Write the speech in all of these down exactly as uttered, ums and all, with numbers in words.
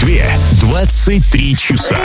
Москве двадцать три часа.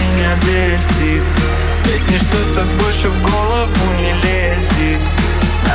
Ведь ничто так больше в голову не лезет.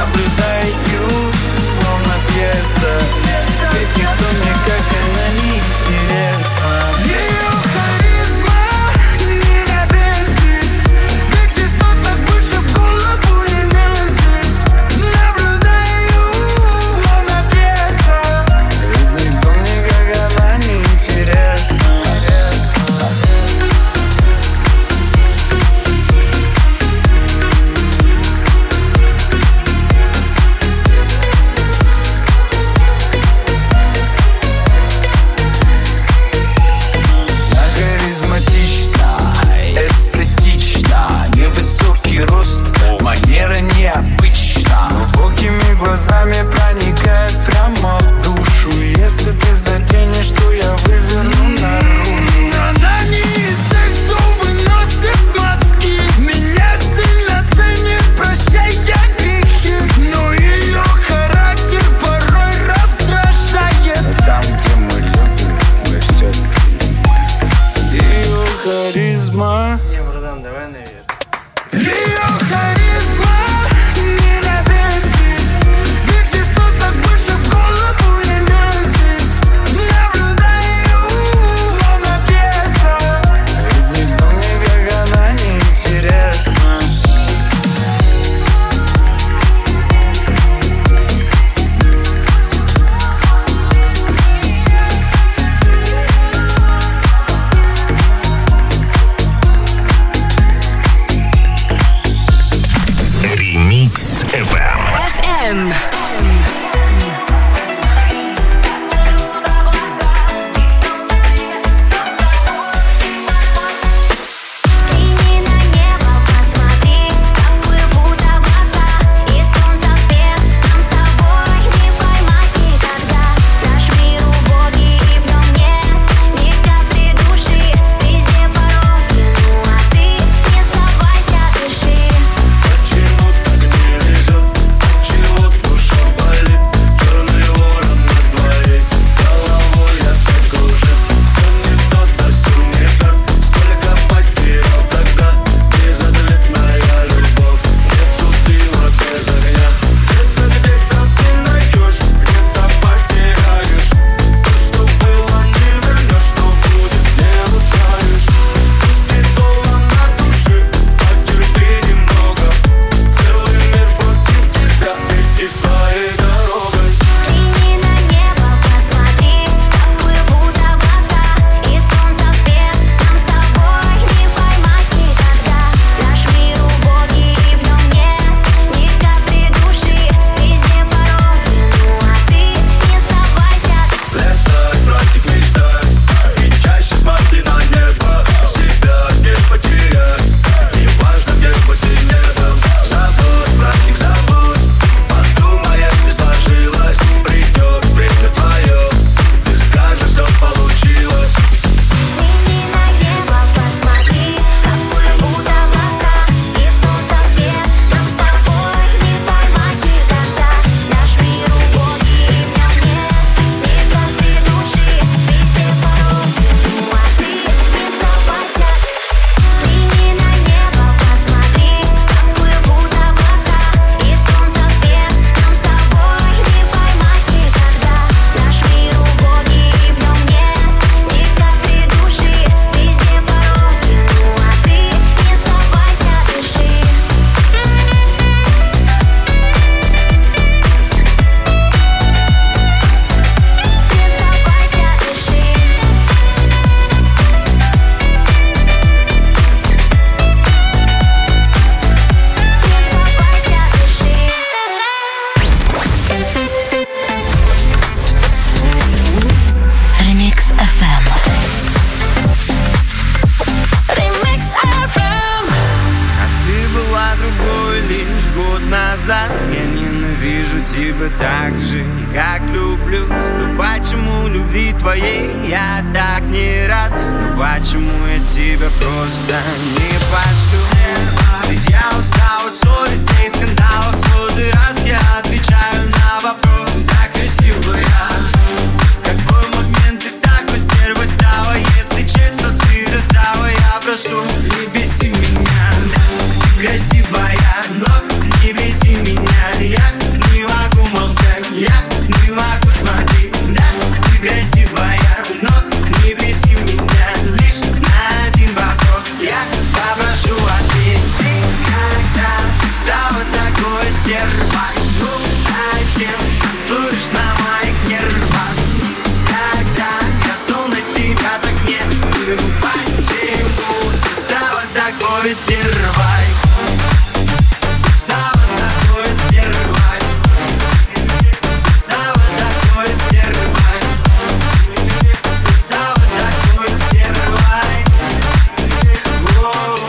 глаза. Я ненавижу тебя так же, как люблю. Но почему любви твоей я так не рад? Но почему я тебя просто не пошлю? Ведь я устал от ссоры, дней скандалов, сотый раз я отвечаю на вопрос: так красивая. В какой момент ты такой стервой стала? Если честно, ты достала. Я прошу, не беси меня. Ты красивая, но не беси меня. Я не могу молчать, я не могу смотреть. Да, ты красивая, но не беси меня. Лишь на один вопрос я попрошу ответить. Ты когда стала такой стервой? Ну зачем танцуешь на моих нервах? Когда я сон на тебя так не люблю. Почему ты стала такой стервой? Стала такой стервой. Стала такой стервой. Стала такой стервой. Воу.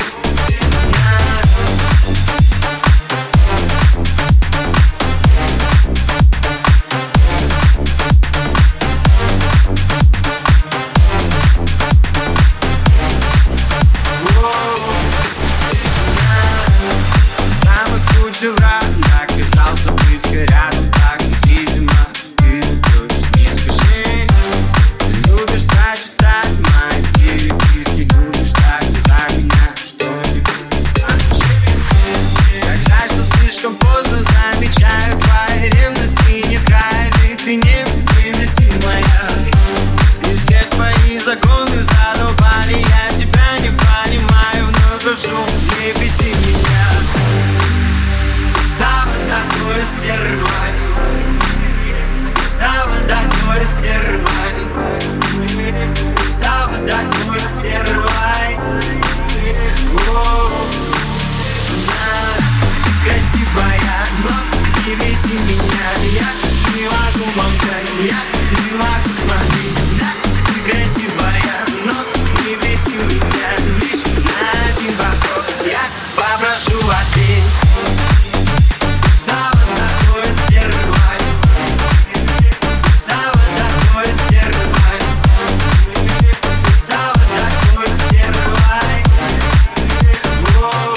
Самый худший враг оказался близко рядом. Так, видимо, ты тоже не скажи. Ты любишь прочитать мои переписки, любишь так за меня что-нибудь напиши. Как жаль, что слишком поздно замечаю твои ревности. Нет края, ведь ты невыносимая. И все твои законы задолбали. Я тебя не понимаю, но прошу, не беси меня. Стала такой стервой. Стала такой стервой. Стала такой стервой. Воу. Красивая, но не беси меня. Я не могу молчать, я не могу смотреть. Да, ты красивая, но не беси меня. Лишь на один вопрос я попрошу ответить. Стала такой стервой. Стала такой стервой. Стала такой стервой. Воу.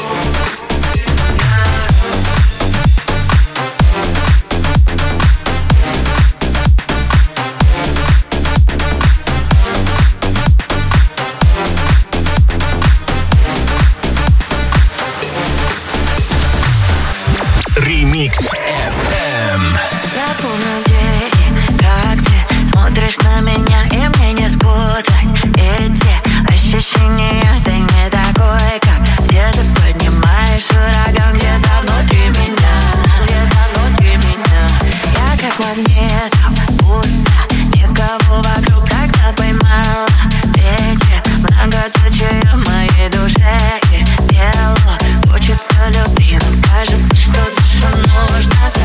Ремикс эф эм. Я помню день, как ты смотришь на меня, и мне не спутать эти ощущения. Ты не такой, как все, ты поднимаешь ураган где-то внутри меня, где-то внутри меня. Я как магнитом, будто никого вокруг, тогда поймала эти многоточия в моей душе и телу. Хочется любви, но кажется, что душу нужно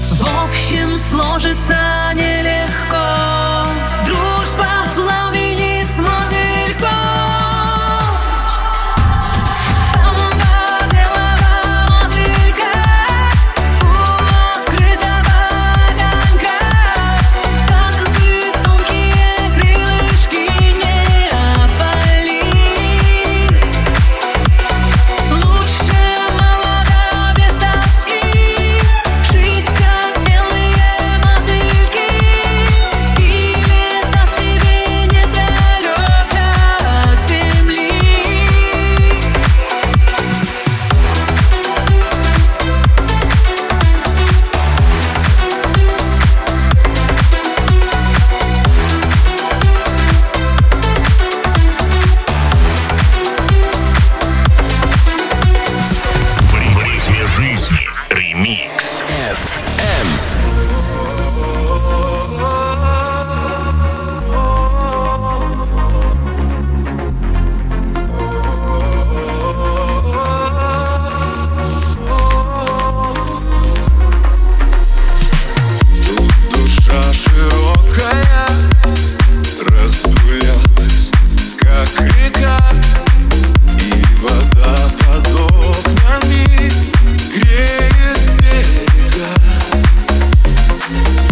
В общем, сложится нелегко. Дружба в пламени смотри легко. Греет берега.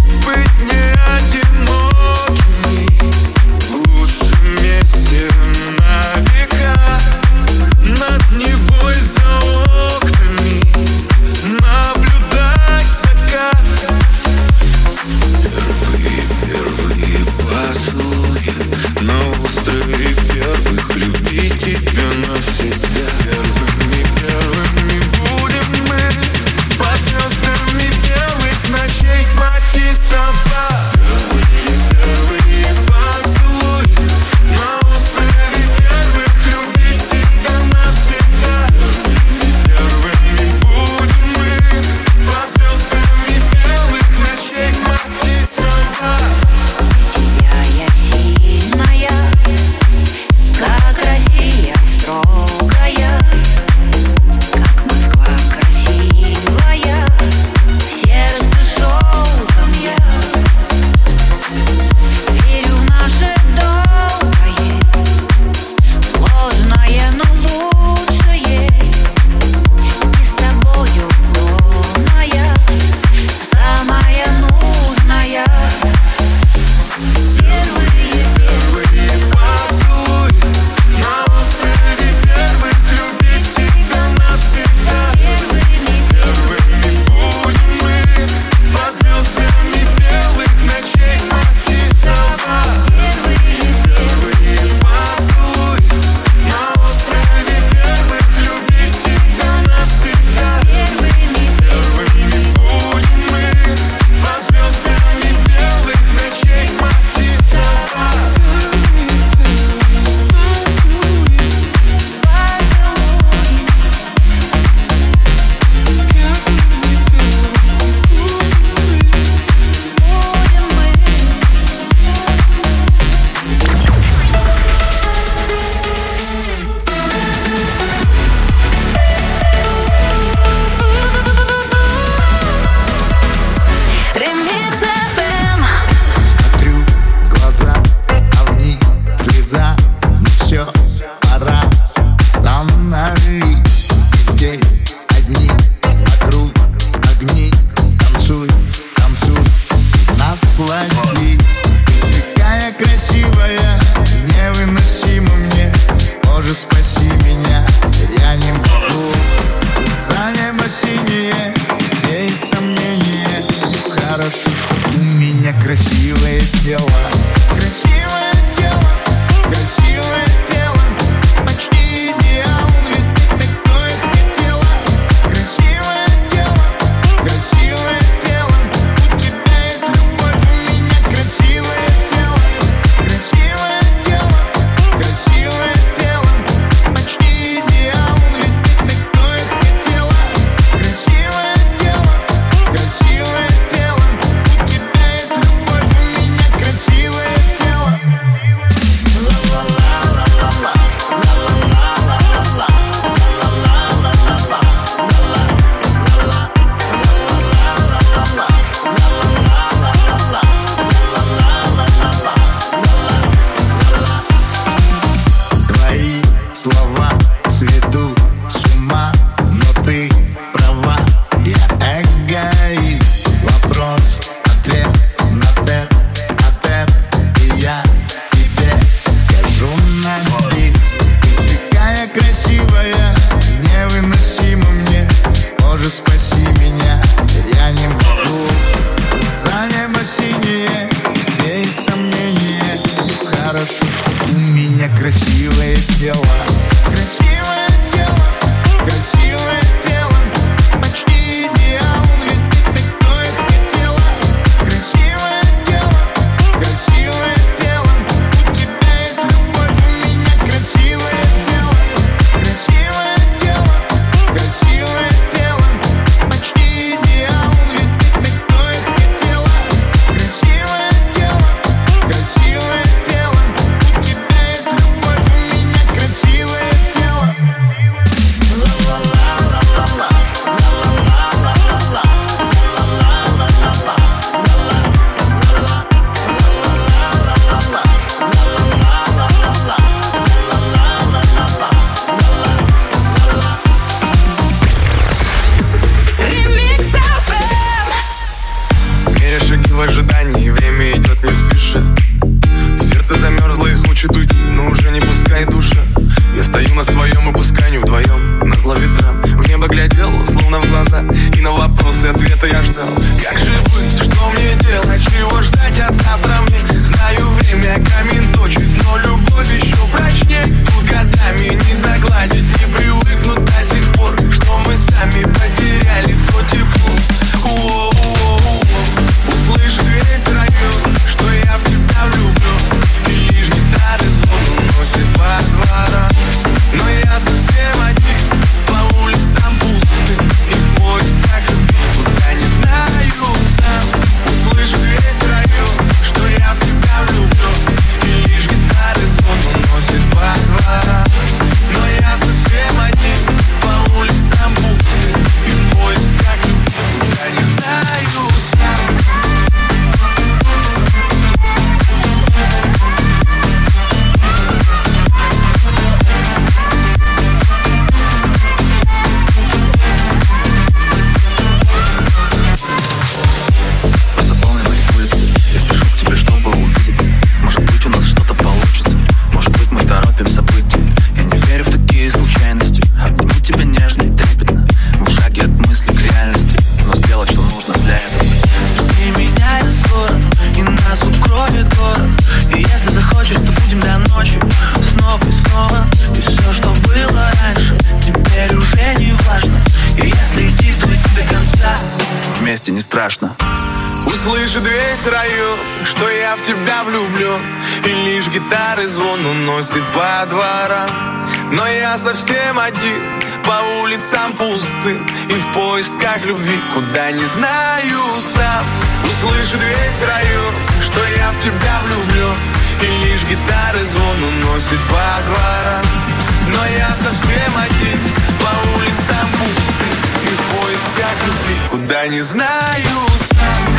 страшно. Услышит весь район, что я в тебя влюблен, и лишь гитары звон уносит по дворам. Но я совсем один, по улицам пустым, и в поисках любви, куда не знаю сам. Услышит весь район, что я в тебя влюблен, и лишь гитары звон уносит по дворам. Но я совсем один, по улицам пустым, и в поисках любви, куда не знаю сам.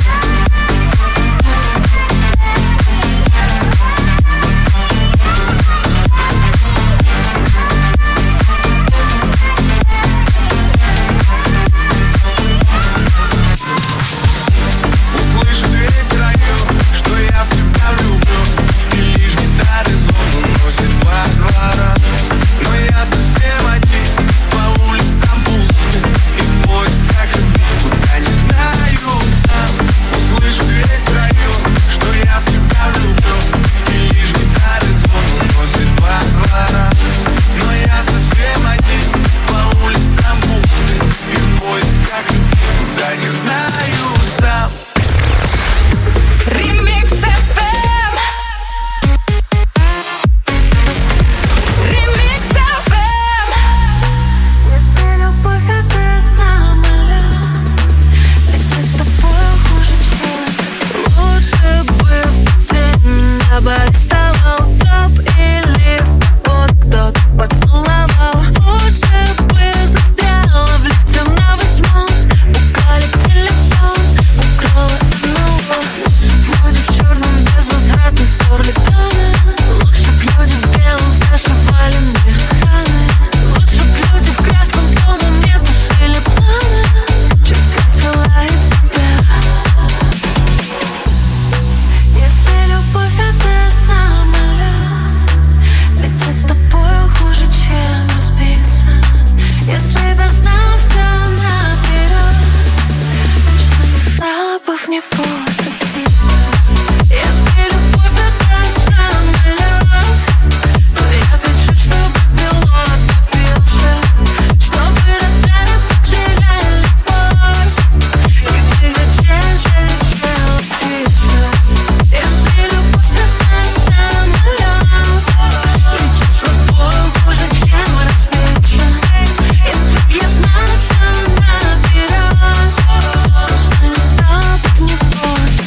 Просто не стал, так не просто.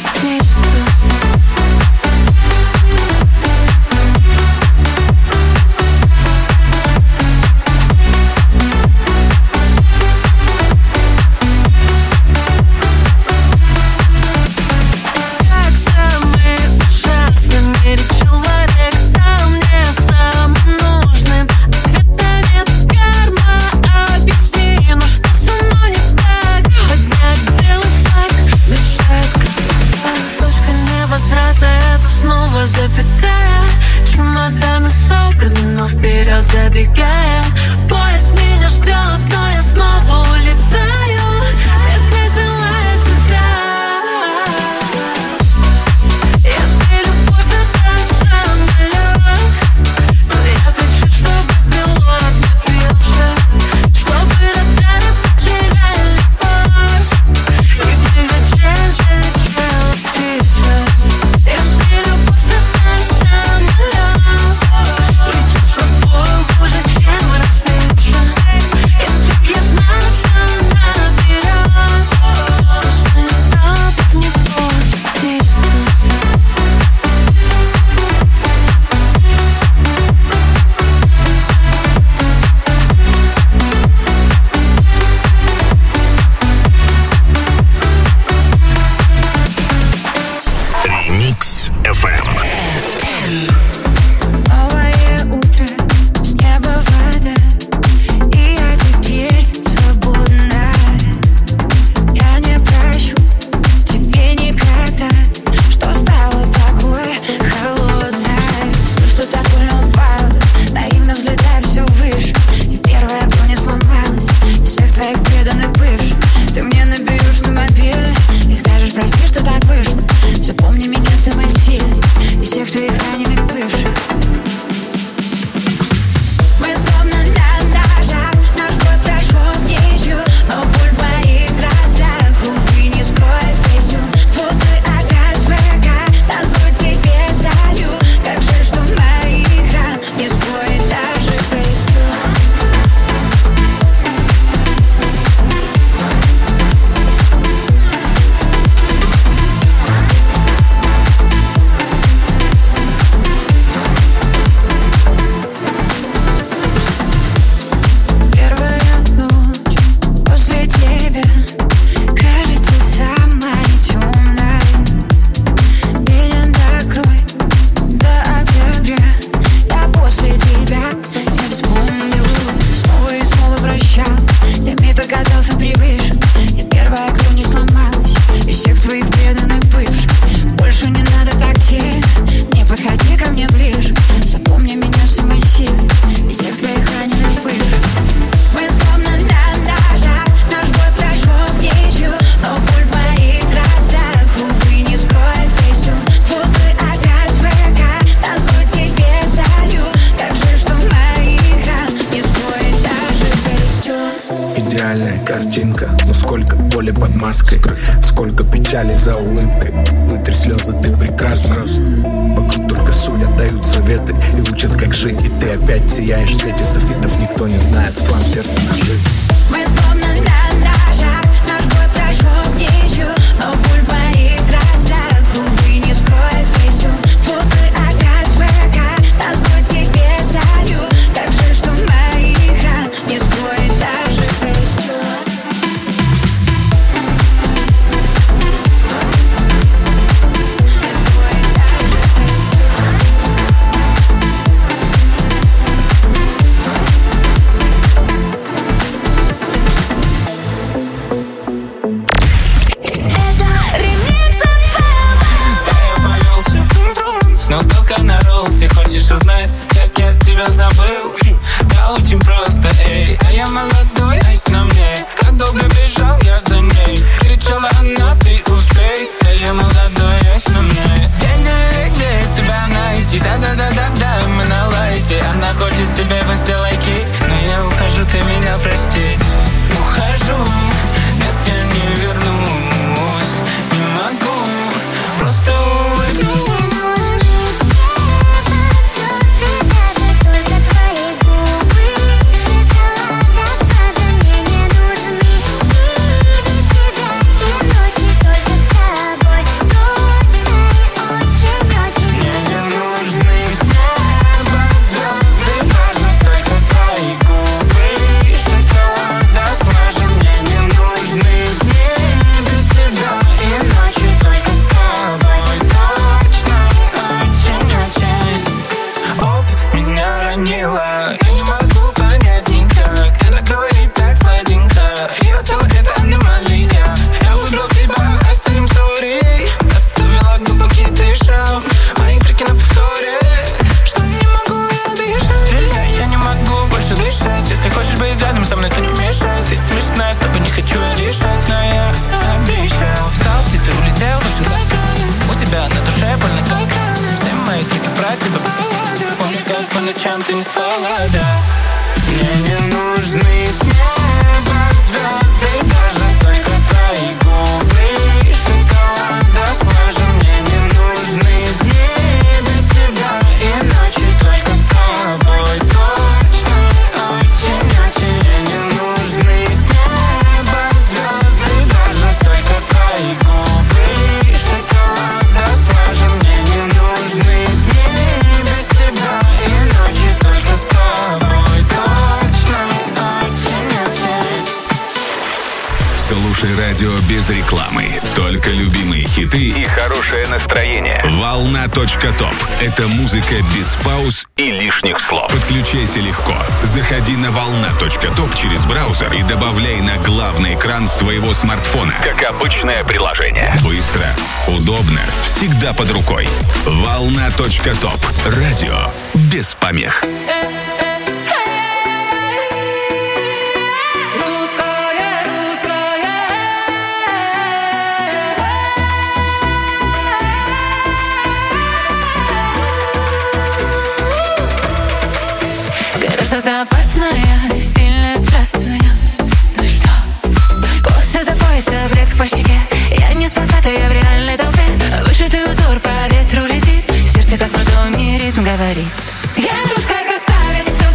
своих преданных бывших. Больше не надо так сильно, не подходи ко мне ближе. Запомни меня самой сильной из всех твоих раненых бывших. Мы словно на ножах, наш бой прошел в ничью, но боль в моих глазах, увы, не скроет весь ту. Фото опять в ВК, назло тебе залью, так же, что моих ран не стоит даже перестёр. Идеальная картинка, но сколько боли под маской, сколько печали за улыбкой. Вытри слезы, ты прекрасна. Вокруг только судят, дают советы и учат, как жить. И ты опять сияешь в свете софитов. Никто не знает, в твоем сердце нажить. Мы словно на ножах, наш бой прошел в ничью, но боль в моих глазах, увы, не скроет весь ту. Фото опять в ВК, назло тебе залью, так же, что моих ран не скроет даже перестёр. Но только на роллсе. Хочешь узнать, как я тебя забыл? Да очень просто, эй. А я молодой, есть на мне. Как долго бежал я за ней. Кричала она, ты успей. Да я молодой, есть на мне. Где, где тебя найти? Да-да-да-да-да, мы на лайте. Она хочет тебе после лайки, но я ухожу, ты меня прости. Ухожу, нет, я не вернусь. Не могу, просто улыбнусь. Ты не спала, да. Мне не нужны с неба звезды, даже только твои губы и шоколад. Да сложим, мне не нужны дни без тебя и ночи только с тобой. Точно, очень-очень. Мне не нужны с неба звезды, даже только твои губы и шоколад. Да сложим, мне не нужны дни без тебя и ночи только с тобой. Точно, очень-очень. Слушай радио без рекламы. Только любимые хиты и хорошее настроение. Волна.топ. Это музыка без пауз и лишних слов. Подключайся легко. Заходи на волна.топ через браузер и добавляй на главный экран своего смартфона. Как обычное приложение. Быстро, удобно, всегда под рукой. Волна.топ. Радио без помех. Красота опасная, сильная, страстная. Ну что? Косы до пояса, блеск по щеке. Я не сплаката, я в реальной толпе. Вышитый узор по ветру летит. Сердце как в ладони ритм говорит. Я русская красавица.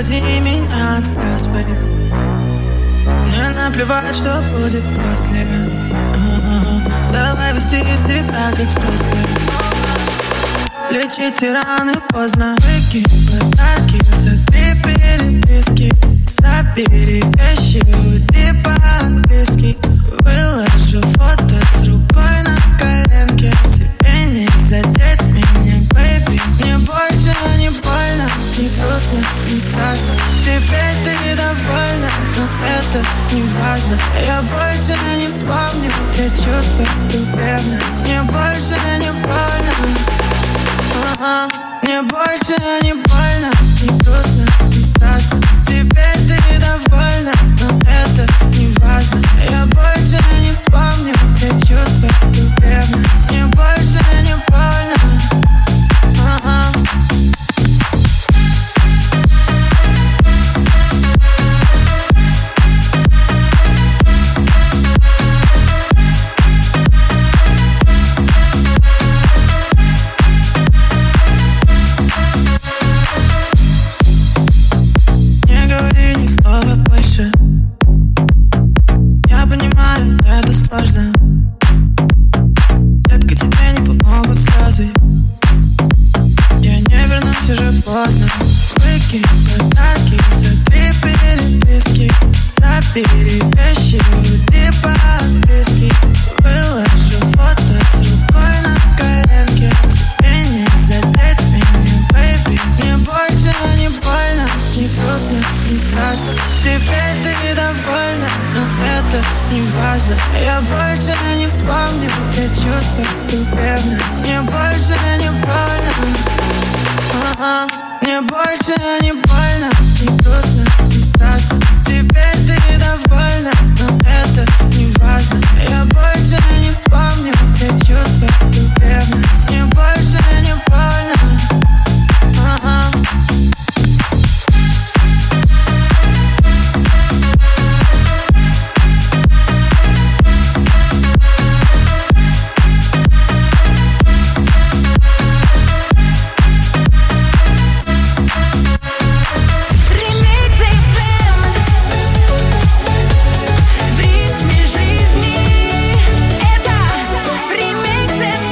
Освободи меня от слез, baby. Мне наплевать, что будет после. Давай вести себя как взрослый. Лечите раны поздно. Выкинь подарки, сотри переписки. Забери вещи, уйди по-английски. Выложу фото с рукой на коленке. Тебе не задеть меня, baby. Мне больше не больно, не грустно, не страшно. Теперь ты довольна, но это не важно. Я больше не вспомню те чувства, ту верность. Мне больше не больно. Ага. Мне больше не больно, не грустно, не страшно. Теперь ты довольна, но это не важно. Я больше не вспомню те чувства, ту верность. Мне больше не больно. Ага. Поздно. Выкинь подарки, сотри переписки. Забери вещи, уйди по-английски. Выложу фото с рукой на коленке. Тебе не задеть меня, baby. Мне больше не больно, не грустно, не страшно. Теперь ты довольна, но это не важно. Я больше не вспомню те чувства, ту верность. Мне больше не больно. Ага. Мне больше не больно, не грустно, не страшно. Теперь ты довольна, но это не важно. Я больше не вспомню те чувства, ту верность. Мне больше не больно. Ага. В ритме жизни это ремикс эф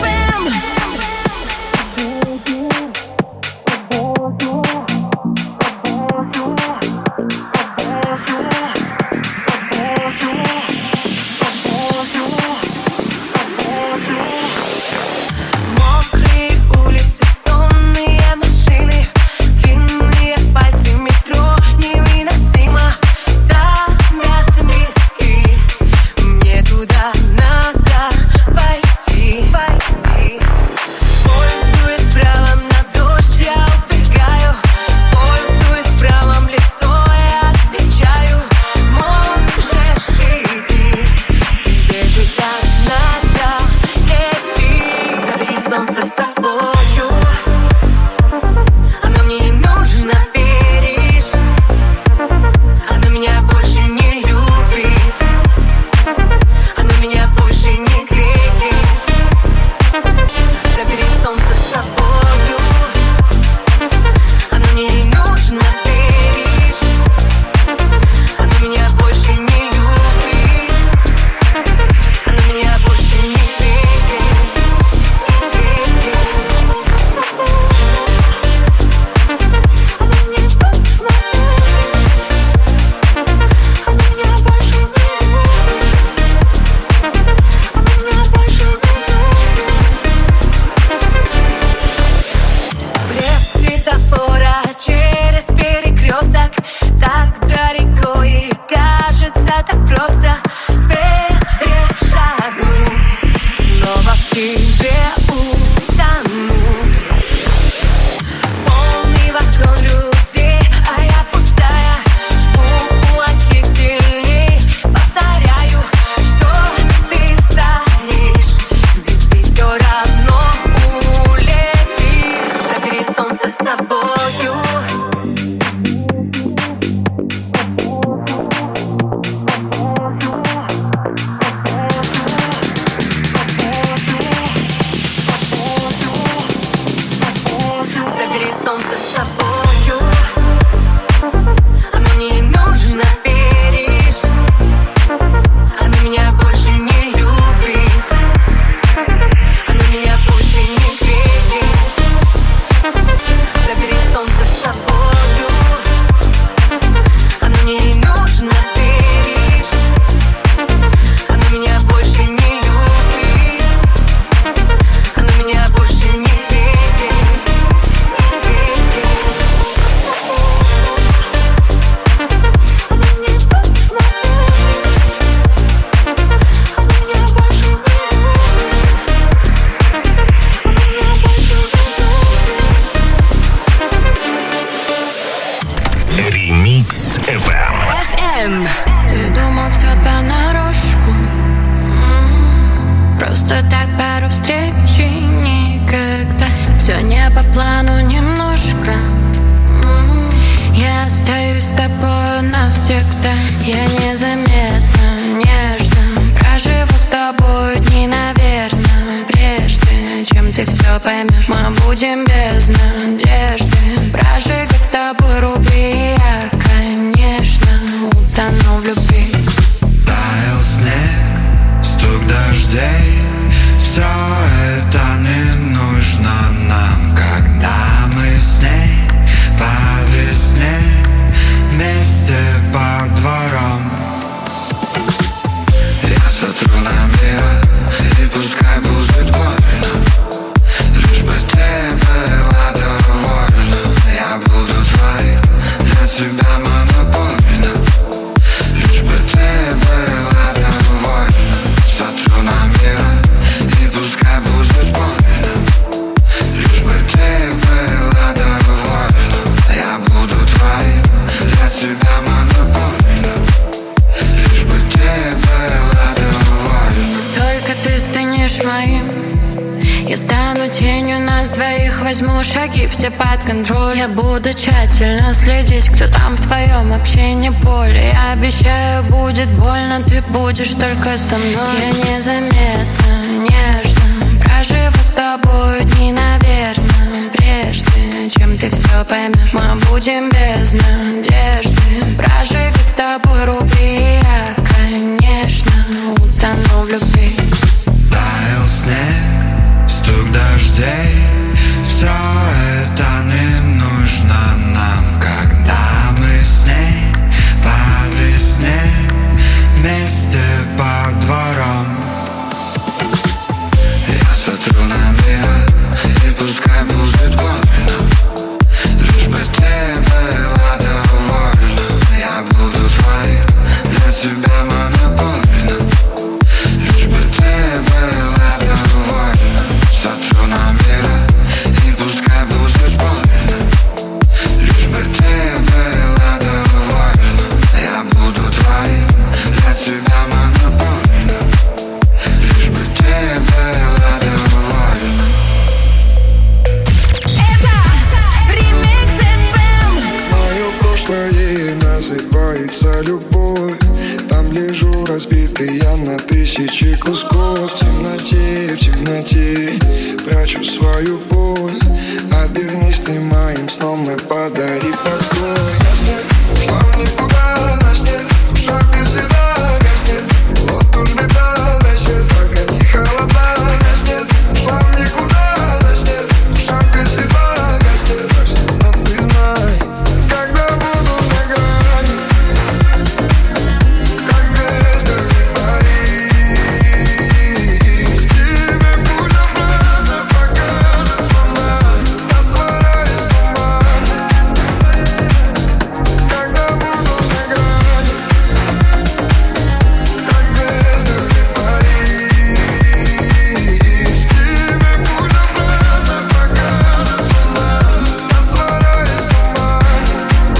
с тобой навсегда. Я незаметно, нежно проживу с тобой дни, наверное. Прежде чем ты все поймешь, мы будем без надежды прожигать с тобой рубли. Я, конечно, утону в любви. Таял снег, стук дождей, все это не нужно нам, когда мы с ней по весне вместе по дворам. Я смотрю на мир, и пускай будет больно, лишь бы ты была довольна. Я буду твоим, для тебя монопольно, лишь бы ты была довольна. Смотрю на мир, и пускай будет больно, лишь бы ты была довольна. Я буду твоим, для тебя монопольно, лишь бы ты была довольна. Только ты станешь моим, я стану тенью нас двоих. Возьму шаги все под контроль. Я буду тщательно следить, кто там в твоем общении поле. Я обещаю, будет больно, ты будешь только со мной. Я незаметно, нежно проживу с тобой дни, наверное. Прежде чем ты все поймешь, мы будем без надежды прожигать с тобой рубли. Я, конечно, утону в любви. Таял снег, стук дождей, все это не нужно нам, когда мы с ней по весне вместе по дворам. Я смотрю на мир, и пускай будет больно, лишь бы ты была довольна. Я буду твоим, для тебя монопольно, лишь бы ты была довольна. Смотрю на мир, и пускай будет больно, лишь бы ты была довольна. Я буду твоим, для тебя монопольно, лишь бы ты была довольна. Это ремикс эф эм. Мое прошлое называется любовь. Там лежу разбитый я на тысячи кусков. В темноте, в темноте прячу свою боль. Обернись ты моим сном и подари покой. Гаснет, ушла в никуда, гаснет, душа без следа, гаснет. Вот уж беда, дай свет, пока не холодна. Гаснет, ушла в никуда, гаснет, душа без следа, гаснет. Но ты знай, когда буду на грани, как бездна не пари. Тебе путь обратно покажет луна, растворяясь в тумане. Когда буду на грани, как бездна не пари. Тебе путь обратно покажет луна, растворяясь в тумане.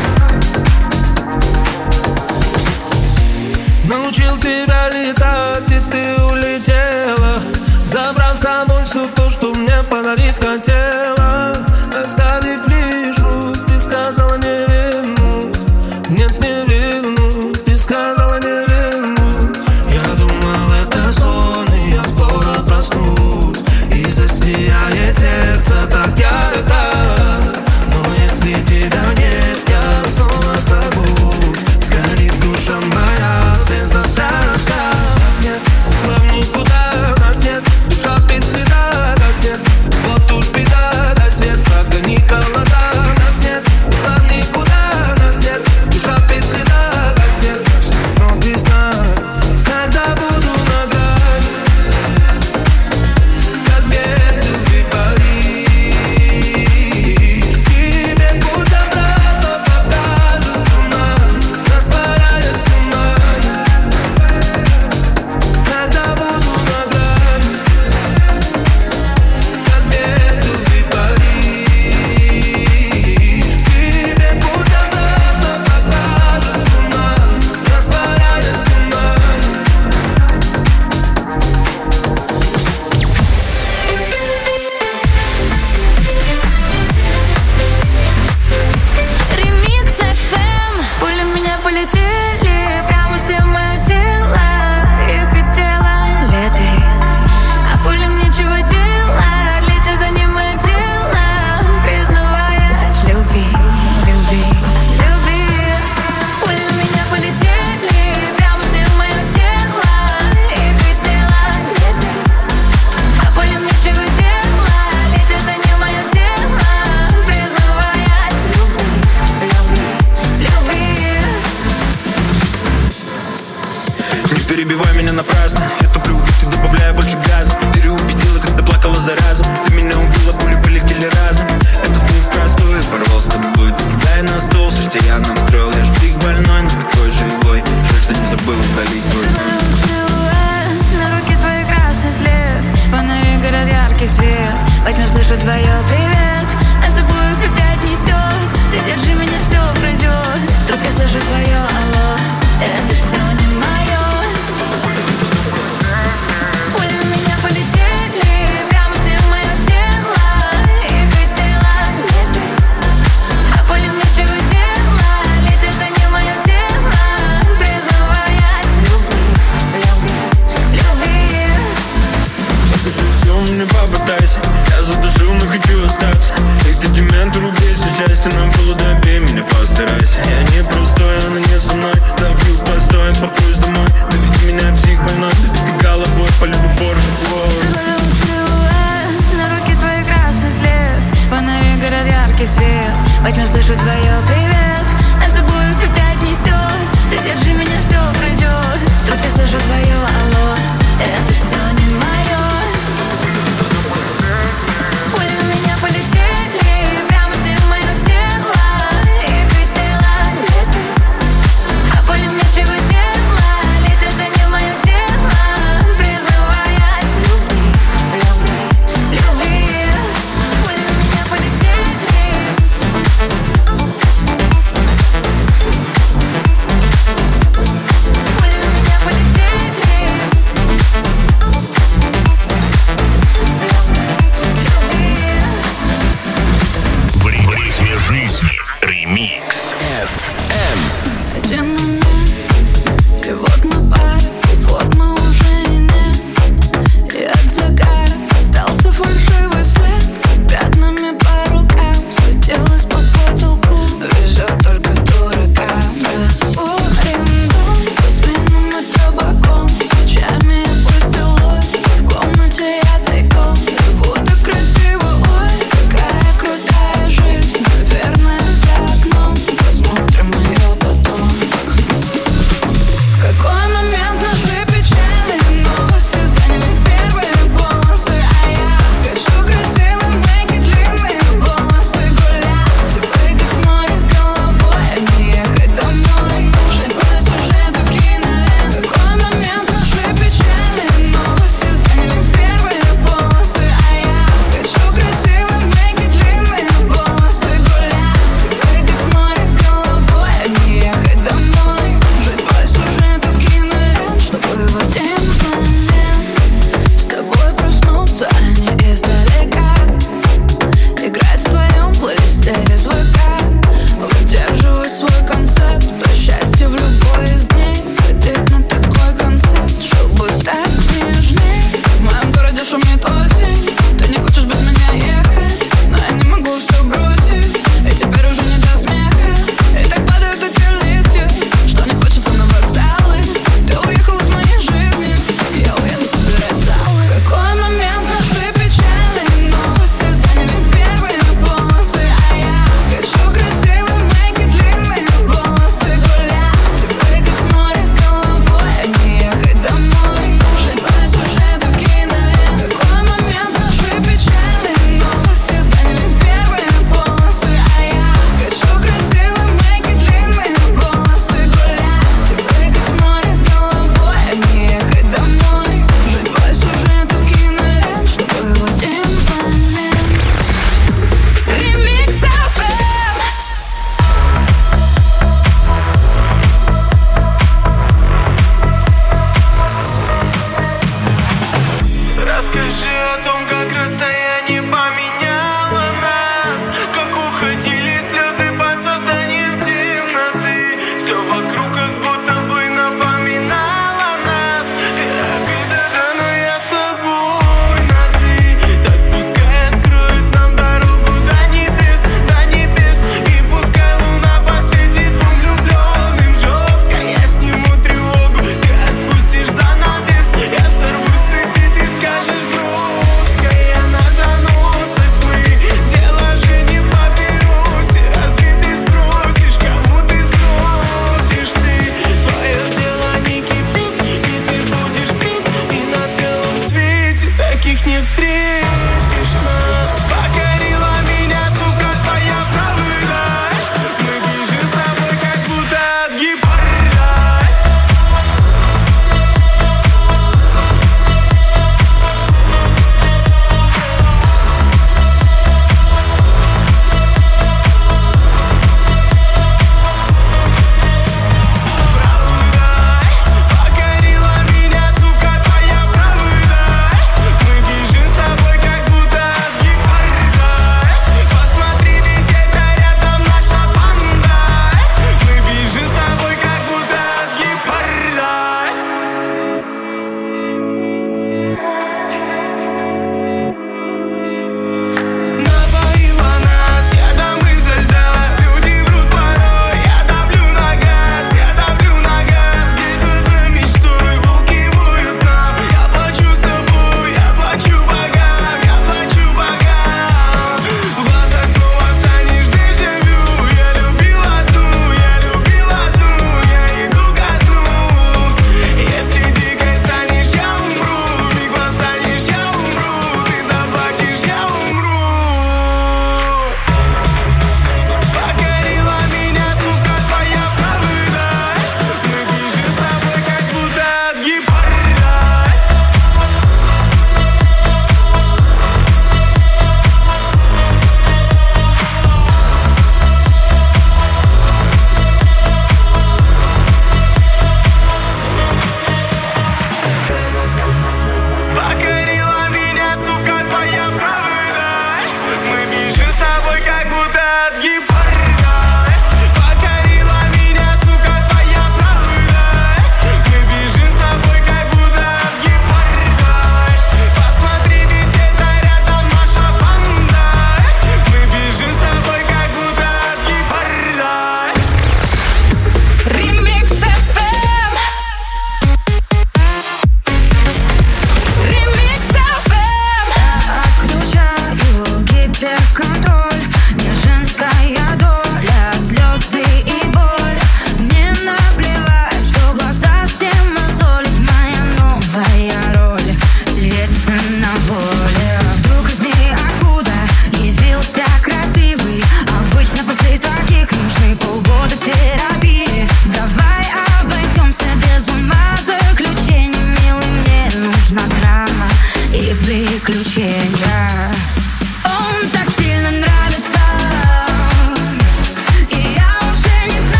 Научил тебя летать, и ты улетела, забрав с собой все то, что мне подарить хотела. Оставив лишь грусть, ты сказала не вернусь. Нет, не вернусь, ты сказала не вернусь. Я думал, это сон, и я скоро проснусь, и засияет сердце так ярко. Но если тебя нет, я снова сорвусь. Сгорит душа моя без остатка. Нас нет, ушла в никуда, нас нет, душа без следа, нас нет. Вот уж беда, дай свет, пока не холода. яркий свет. Во тьме слышу твое привет. Нас обоих опять несет. Ты держи меня, все пройдет. Вдруг я слышу твое алло. Это все не мое. Пули в меня полетели прямо в мое тело. И хотела где ты. А пули мне чего дело? Летит они в мое тело. Признаваясь в любви, любви, любви. Покажи все мне, попытайся. Я задушил, но хочу остаться. Эксперимент рублей, все счастье нам было, добей меня, постарайся. Я не простой, она не со мной. Добью постой, попрусь домой. Доведи меня, псих больной. Доведи головой, по любой Порше. На руке твой красный след. Фонари горят яркий свет. Во тьме слышу твое привет. Нас обоих опять несет. Ты держи меня, все пройдет. Вдруг я слышу твое алло. Это все не мое. Пули в меня полетели прямо в мое тело. И хотела где ты. А пули мне чего дело? Летят они в мое тело. Признаваясь в любви, любви, любви. Пули в меня полетели. Пули в меня полетели.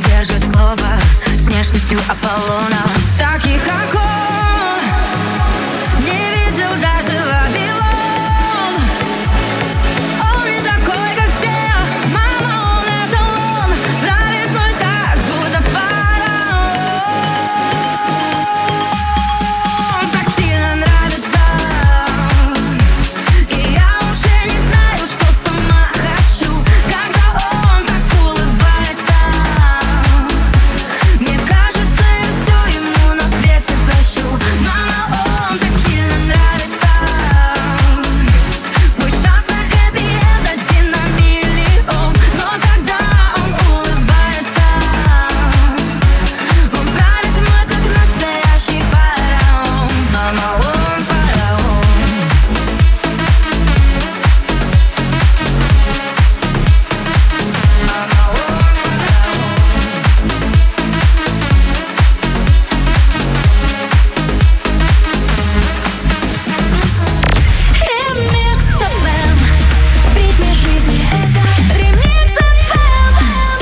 держит слово с нежностью Аполлона. Таких, как он, не видел даже Вавилон. Он не такой, как все, мама, он эталон. Правит мой так, будто фараон. Так сильно нравится, и я уже не знаю, что сама хочу. Когда он так улыбается, мне кажется, я все ему на свете прощу. Мама, он так сильно нравится. Мой шанс на хэппи-энд один на миллион. Но когда он улыбается, он правит мой как настоящий фараон. Мама, он фараон. Ремикс эф эм, в ритме жизни. Ремикс эф эм.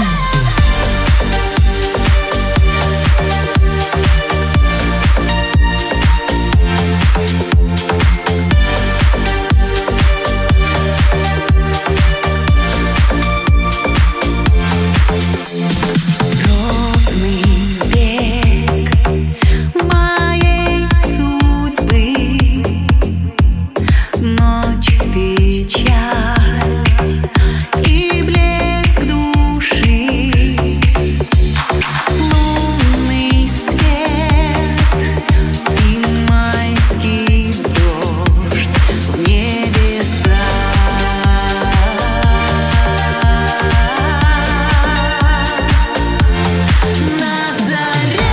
Ровный бег моей судьбы, ночь, печаль и блеск души, лунный свет и майский дождь в небеса. На заре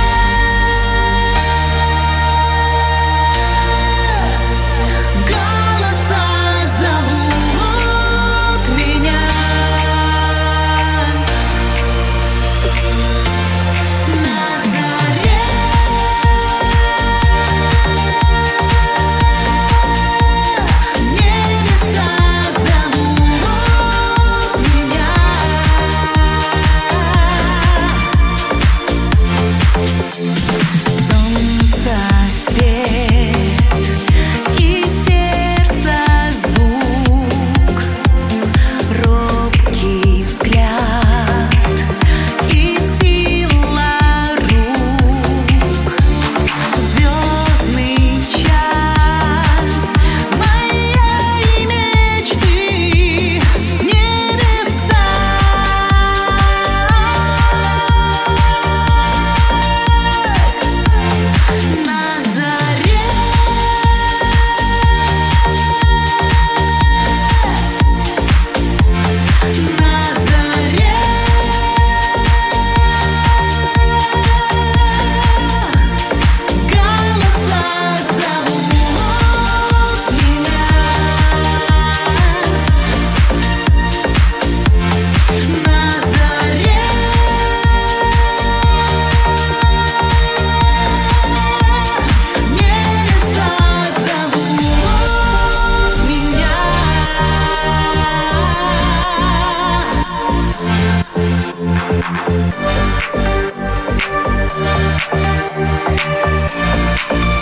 голоса зовут меня. На заре небеса зовут меня. Солнца свет и сердца звук, робкий взгляд и сила рук. Звездный час моей мечты, небеса. На заре на заре голоса зовут меня. На заре небеса зовут меня. We'll be right back.